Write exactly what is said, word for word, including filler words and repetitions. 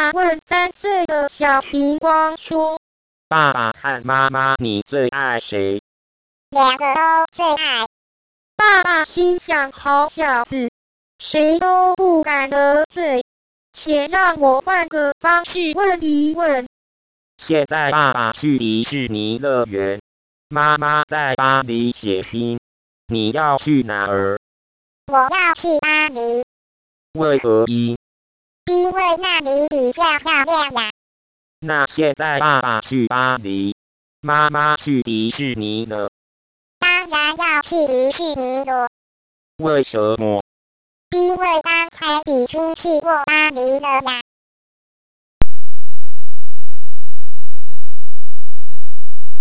爸问三岁的小苹光说：“ 爸爸和妈妈，你最爱谁？” 两个都最爱。 爸爸心想：好小子，谁都不敢得罪，且让我换个方式问一问。 现在爸爸去迪士尼乐园，妈妈在巴黎写信，你要去哪儿？ 我要去巴黎。 为何一？ 因为那里比较漂亮呀。 那现在爸爸去巴黎，妈妈去迪士尼了。 当然要去迪士尼了。 为什么？ 因为刚才已经去过巴黎了呀。